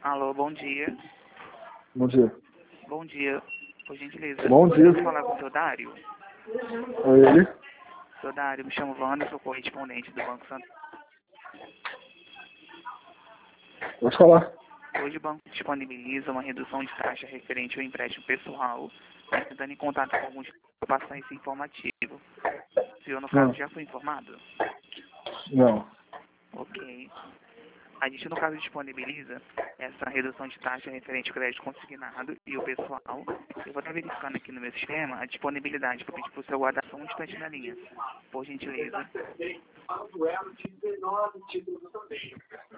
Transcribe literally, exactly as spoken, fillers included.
Alô, bom dia. Bom dia. Bom dia. Por gentileza. Bom dia. Posso falar com o seu Dário? É ele? Seu Dário, me chamo Wanda, sou correspondente do Banco Santander. Pode falar. Hoje o banco disponibiliza uma redução de taxa referente ao empréstimo pessoal, entrando em contato com alguns para passar esse informativo. O senhor, no caso, Não. já foi informado? Não. Ok. A gente, no caso, disponibiliza essa redução de taxa referente ao crédito consignado e o pessoal. Eu vou estar verificando aqui no meu sistema a disponibilidade para pedir para o seu guardar só um instante na linha. Por gentileza.